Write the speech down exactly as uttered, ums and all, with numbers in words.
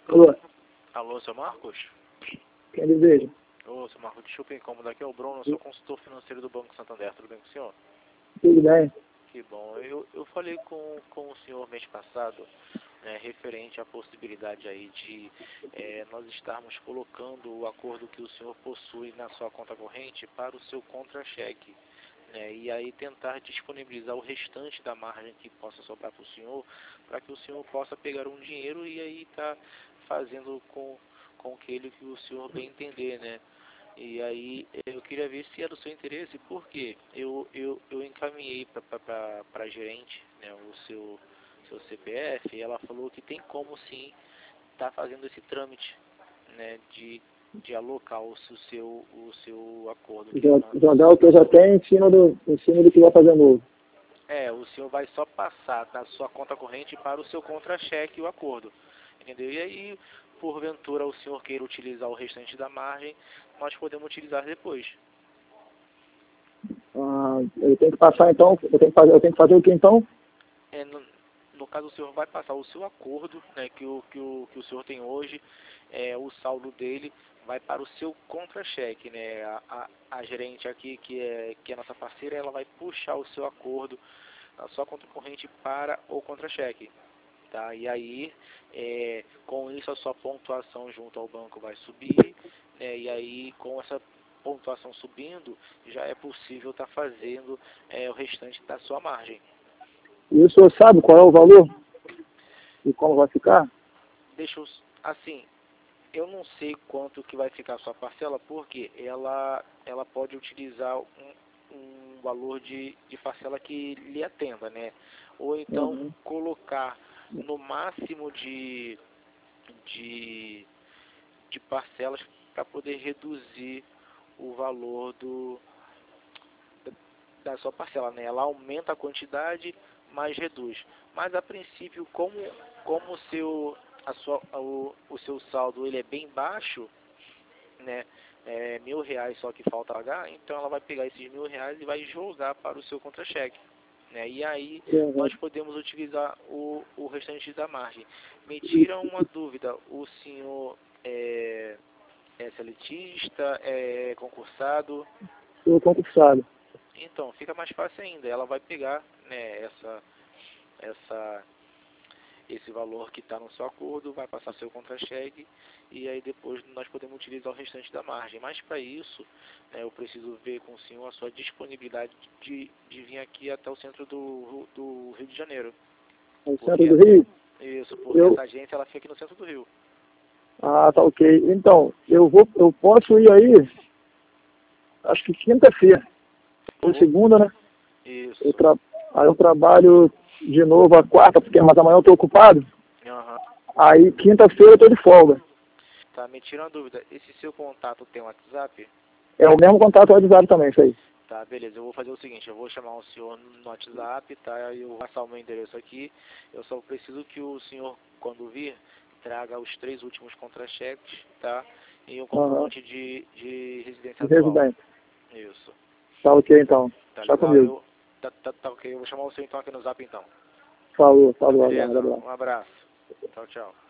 Alô, Alô, seu Marcos? quem deseja? Ô, seu Marcos, desculpa o incômodo, aqui é o Bruno, eu sou consultor financeiro do Banco Santander, tudo bem com o senhor? Tudo bem? Que bom, eu, eu falei com, com o senhor mês passado, né, referente à possibilidade aí de é, nós estarmos colocando o acordo que o senhor possui na sua conta corrente para o seu contra-cheque, né, e aí tentar disponibilizar o restante da margem que possa sobrar para o senhor, para que o senhor possa pegar um dinheiro e aí tá fazendo com, com aquele que o senhor bem entender, né? E aí eu queria ver se era do seu interesse, porque eu, eu, eu encaminhei para a gerente, né, o seu, seu C P F, e ela falou que tem como sim estar fazendo esse trâmite, né, de, de alocar o seu, seu, o seu acordo. Que Jo- não- Jogar o que eu já tenho em cima do, em cima do que vai fazer novo. É, o senhor vai só passar da sua conta corrente para o seu contra-cheque o acordo, entendeu? E aí, porventura, o senhor queira utilizar o restante da margem, nós podemos utilizar depois. Ah, eu tenho que passar então, eu tenho que fazer, eu tenho que fazer o que então? É, no, no caso, o senhor vai passar o seu acordo, né, que, o, que, o, que o senhor tem hoje, é, o saldo dele vai para o seu contra-cheque, né? A, a, a gerente aqui, que é, que é nossa parceira, ela vai puxar o seu acordo, a sua conta corrente para o contra-cheque. Tá? E aí, é, com isso, a sua pontuação junto ao banco vai subir, né? E aí, com essa pontuação subindo, já é possível estar fazendo é, o restante da sua margem. E o senhor sabe qual é o valor? E como vai ficar? Deixa eu, assim, eu não sei quanto que vai ficar a sua parcela, porque ela, ela pode utilizar um, um valor de, de parcela que lhe atenda, né? Ou então Uhum. colocar no máximo de, de, de parcelas para poder reduzir o valor do, da, da sua parcela, né? Ela aumenta a quantidade, mas reduz. Mas a princípio, como, como o seu a sua, o, o seu saldo ele é bem baixo, né, é, mil reais só que falta pagar, então ela vai pegar esses mil reais e vai jogar para o seu contra-cheque, né, e aí Uhum. nós podemos utilizar o, o restante da margem. Me tira uma dúvida, o senhor é, é seletista, é concursado? Sou concursado. Então fica mais fácil ainda, ela vai pegar, né, essa, essa esse valor que está no seu acordo, vai passar seu contra-cheque e aí depois nós podemos utilizar o restante da margem. Mas para isso, né, eu preciso ver com o senhor a sua disponibilidade de, de vir aqui até o centro do, do Rio de Janeiro. No Porque, centro do Rio? isso, porque Eu... essa agência ela fica aqui no centro do Rio. Ah, tá ok. Então, eu vou, eu posso ir aí, acho que quinta-feira. Ou Ou, segunda, né? Eu isso. tra... Aí eu trabalho de novo a quarta, porque mas amanhã eu estou ocupado. Uhum. Aí quinta-feira eu estou de folga. Tá, me tira uma dúvida, esse seu contato tem um WhatsApp? É o mesmo contato WhatsApp também, isso aí. Tá, beleza, eu vou fazer o seguinte, eu vou chamar o senhor no WhatsApp, tá, eu vou passar o meu endereço aqui, eu só preciso que o senhor, quando vir, traga os três últimos contra-cheques, tá, e o Aham. comprovante de, de residência De atual. residente. Isso, Tá ok então. tá Tá legal, comigo. eu, tá, tá, tá ok, eu vou chamar o senhor então aqui no Zap então. Falou, Tá falou, abraço, beleza, abraço. um abraço, tchau, tchau.